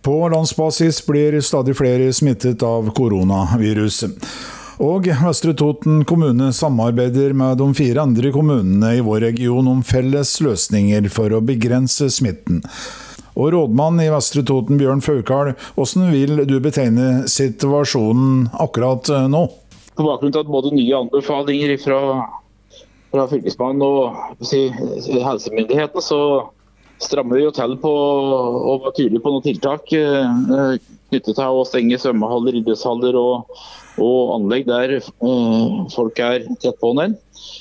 På landsbasis blir stadig flere smittet av koronaviruset. Og Vestre Toten kommune samarbeider med de 4 andre kommunene i vår region om felles løsninger for å begrense smitten. Og rådmann i Vestre Toten, Bjørn Faukal, hvordan vil du betegne situasjonen akkurat nå? På bakgrunn av både nye anbefalinger fra fylkesmannen og helsemyndigheten, så strammer vi jo til på og var tydelige på noen tiltak knyttet til å stenge svømmehaller, idrettshaller og anlegg der folk tett på den.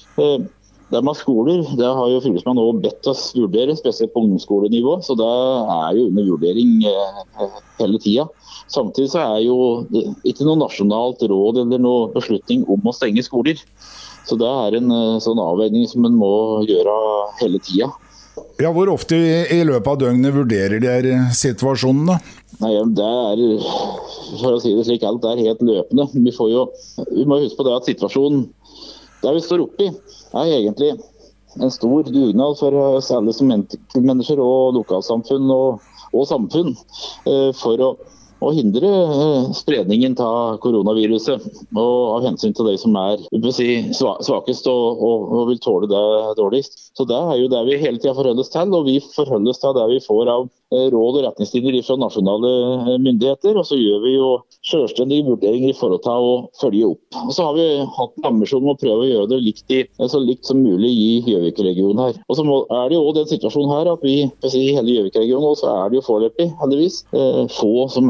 Det med skoler, det har jo fylkesmannen også bedt oss vurdere, spesielt på ungdomsskolenivå, så det jo under vurdering hele tiden. Samtidig så jo det ikke noe nasjonalt råd eller noe beslutning om å stenge skoler. Så det en sånn avveining som man må gjøre hele tiden. Ja, hvor ofte i løpet av døgnet vurderer de situasjonen da? Nei, det for å si det slik, alt helt løpende. Vi må huske på det at situasjonen der vi står oppe i, egentlig en stor dugnad for oss alle som mennesker og lokalsamfunn og samfunn for å hindre spredningen av koronaviruset og av hensyn til de som svakest og vil tåle det dårligst. Så det jo det vi hele tiden forholder oss til, og vi forholder oss til det vi får av råd og retningslinjer fra nasjonale myndigheter, og så gjør vi jo selvstendige vurderinger i forhold til å følge opp. Og så har vi hatt en ambisjon om å prøve å gjøre det så likt som mulig i Gjøvik-regionen her. Og så det jo også den situasjonen her at vi, i hele Gjøvik-regionen, så det jo foreløpig, heldigvis, få som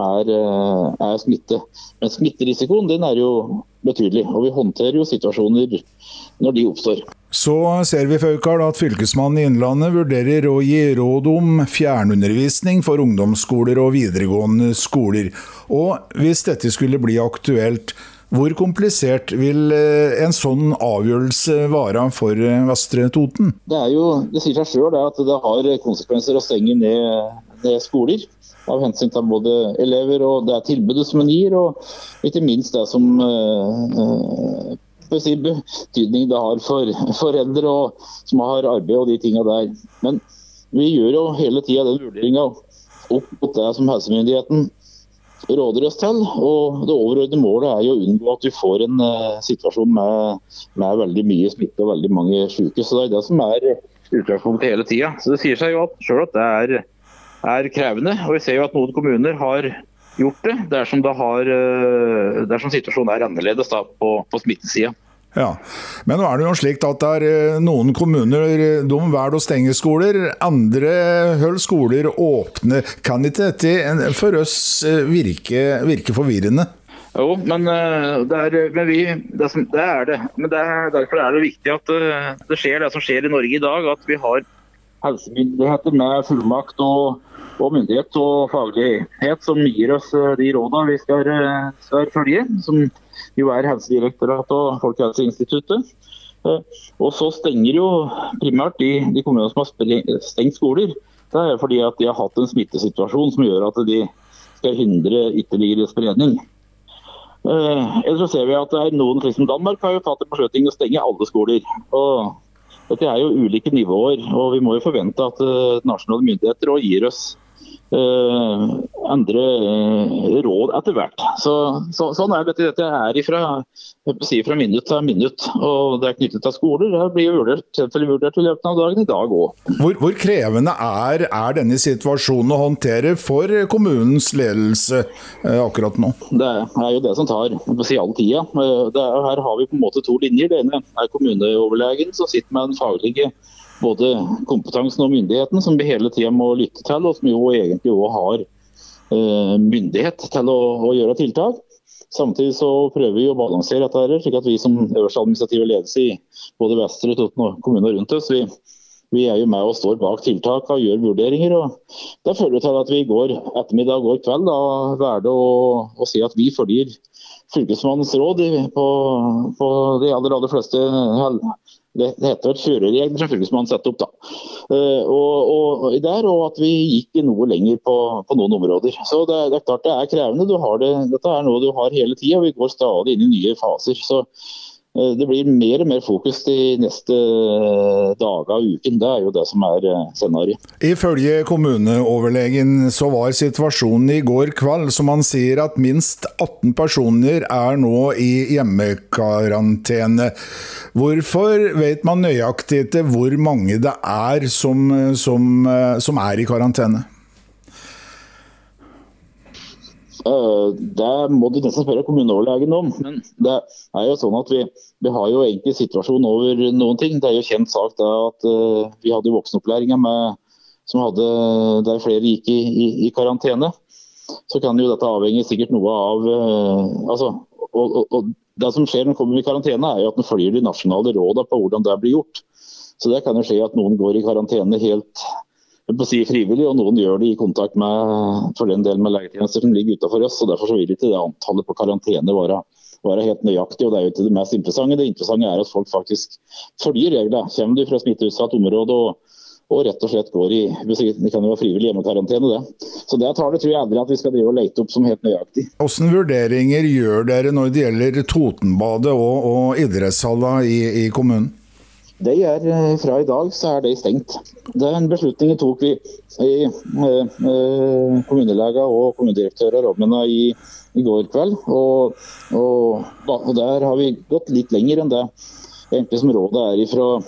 smitte. Men smitterisikoen, den jo betydelig, og vi håndterer jo situasjoner når de oppstår. Så ser vi, Faukal, at fylkesmannen i Innlandet vurderer å gi råd om fjernundervisning for ungdomsskoler og videregående skoler. Og hvis dette skulle bli aktuelt, hvor komplisert vil en sånn avgjørelse være for Vestre Toten? Det sier seg selv at det har konsekvenser å stenge ned skoler, av hensyn til både elever og det tilbudet som man gir, og ikke minst det som betydning det har for foreldre som har arbeid og de tingene der. Men vi gjør jo hele tiden den vurderingen opp mot det som helsemyndigheten råder oss til, og det overordnede målet jo å unngå at vi får en situasjon med veldig mye smitte og veldig mange syke. Så det det som utgangspunktet hele tiden. Så det sier seg jo at selv at det krevende, og vi ser jo at noen kommuner har gjort det, dersom situasjonen annerledes da, på smittesiden. Ja, men nå det jo slik at noen kommuner de velger å stenge skoler, andre holder skoler åpne. Kan ikke dette for oss virke forvirrende? Jo, men derfor det viktig at det skjer det som skjer i Norge i dag, at vi har helsemyndigheter med fullmakt og myndighet og faglighet som gir oss de rådene vi skal følge, som jo Helsedirektoratet og Folkehelseinstituttet. Og så stenger jo primært de kommunene som har stengt skoler. Det fordi at de har hatt en smittesituasjon som gjør at de skal hindre ytterligere spredning. Ellers så ser vi at det noen, som Danmark, har jo tatt en beslutning å stenge alle skoler. Og dette jo ulike nivåer, og vi må jo forvente at nasjonale myndigheter også gir oss andre råd etter hvert. Sånn dette fra minutt til minutt, og det knyttet til skoler. Det blir vurdert i løpet av dagen i dag også. Hvor krevende denne situasjonen å håndtere for kommunens ledelse akkurat nå? Det jo det som tar all tida. Her har vi på en måte 2 linjer. Det ene kommuneoverlegen som sitter med den faglige både kompetansen og myndigheten som vi hele tiden må lytte til, og som jo egentlig også har myndighet til å gjøre tiltak. Samtidig så prøver vi å balansere dette, slik at vi som øverste administrative ledelse i både Vestre Toten og kommuner rundt oss, vi jo med og står bak tiltak og gjør vurderinger. Og det følger til at vi går ettermiddag og går kveld valgte å si at vi følger fylkesmannens råd på de aller fleste det heter et kjøreregler som fylkesmannen setter opp da. Og at vi gikk noe lenger på noen områder. Så det klart det krevende. Dette noe du har hele tiden, og vi går stadig inn i nye faser. Så det blir mer og mer fokus de neste dager og uken. Det jo det som scenariet. Ifølge kommuneoverlegen så var situasjonen i går kveld, som han sier, at minst 18 personer nå i hjemmekarantene. Hvorfor vet man nøyaktig til hvor mange det som i karantene? Det må du nesten spørre kommuneoverlegen om, men det jo sånn at vi har jo egentlig situasjon over noen ting. Det jo kjent sak da at vi hadde voksenopplæringen der flere gikk i karantene. Så kan jo dette avhenge sikkert noe av, og det som skjer når man kommer i karantene jo at man følger de nasjonale rådene på hvordan det blir gjort. Så det kan jo skje at noen går i karantene helt frivillig, og noen gjør det i kontakt for den delen med legetjenester som ligger utenfor oss, og derfor så vil ikke det antallet på karantene være helt nøyaktig, og det jo ikke det mest interessante. Det interessante at folk faktisk følger reglene. Kommer du fra smitteutsatt område og rett og slett går det kan jo være frivillig hjemmekarantene det. Så det tallet tror jeg aldri at vi skal drive og lete opp som helt nøyaktig. Hvordan vurderinger gjør dere når det gjelder Totenbadet og idrettshallen i kommunen? Det fra i dag så det stengt. Det en beslutning tok vi i kommunelega og kommunedirektører og rådmennene i går kveld. Og der har vi gått litt lenger enn det egentlig som rådet ifra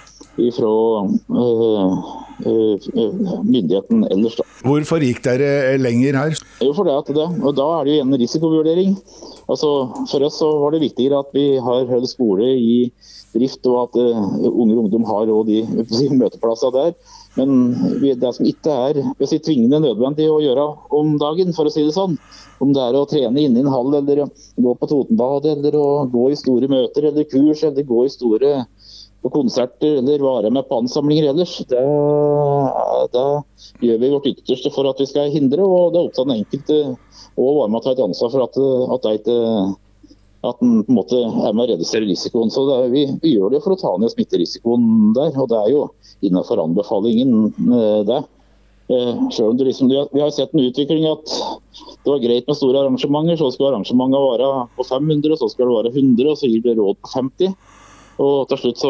myndigheten ellers. Da. Hvorfor gikk dere lenger her? Jo, for og da det jo en risikovurdering. Altså, for oss så var det viktigere at vi har høyde skole i drift, og at unge og ungdom har de møteplasser der. Men det som ikke tvingende nødvendig å gjøre om dagen, for å si det sånn, om det å trene inne i en hall, eller gå på Totenbadet, eller å gå i store møter, eller kurs, eller gå i store konserter, eller være med på ansamlinger ellers, da gjør vi vårt ytterste for at vi skal hindre, og det opptatt den enkelte å være med å ta et ansvar for at den på en måte med å redusere risikoen. Så vi gjør det for å ta ned smitterisikoen der, og det jo innenfor anbefalingen det. Selv om vi har sett en utvikling at det var greit med store arrangementer, så skal arrangementene være på 500, så skal det være 100, og så gir det råd på 50. Og til slutt så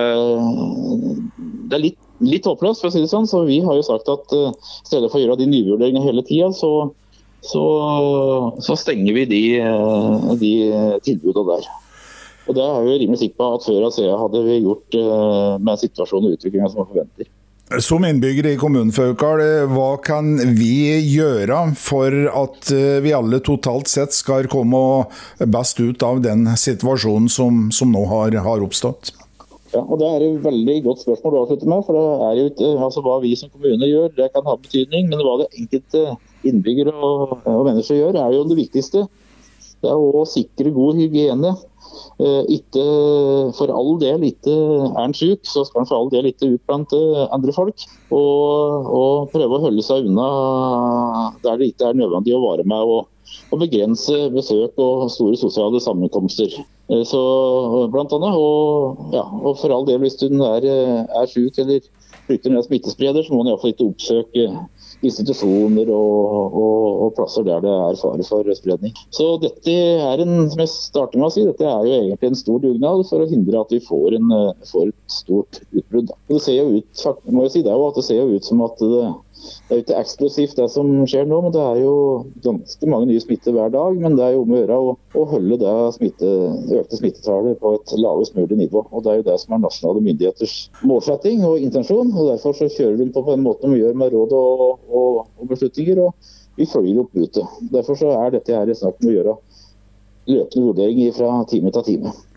det litt håpløst, for å si det sånn, så vi har jo sagt at i stedet for å gjøre de nyvurderingene hele tiden, så stenger vi de tilbudene der. Og det jo rimelig sikker på at før og siden hadde vi gjort med situasjonen og utviklingen som man forventer. Som innbyggere i kommunen, Faukal, hva kan vi gjøre for at vi alle totalt sett skal komme best ut av den situasjonen som nå har oppstått? Ja, og det et veldig godt spørsmål å avslutte med, for det jo ikke, hva vi som kommune gjør, det kan ha betydning, men hva det enkelte innbyggere og mennesker gjør, jo det viktigste. Det å sikre god hygiene. Ikke for all del ikke en syk, så skal han for all del ikke ut blant andre folk, og prøve å holde seg unna der det ikke nødvendig å være med og begrense besøk og store sosiale sammenkomster. Så blant annet, og for all del hvis du syk eller frykter en smittespreder, så må man i hvert fall ikke oppsøke institusjoner og plasser der det fare for spredning. Så dette som jeg starter med å si, dette jo egentlig en stor dugnad for å hindre at vi får et stort utbrudd. Og det ser jo ut, må jeg si det at det ser jo ut som at det ikke eksplosivt det som skjer nå, men det jo ganske mange nye smitte hver dag, men det jo om å gjøre å holde det økte smittetallet på et lavest mulig nivå. Og det jo det som nasjonale myndigheters målsetting og intensjon, og derfor så kjører de på en måte de gjør med råd og beslutninger, og vi følger opp ute. Derfor så dette snakk om å gjøre løpende vurderinger fra time til time.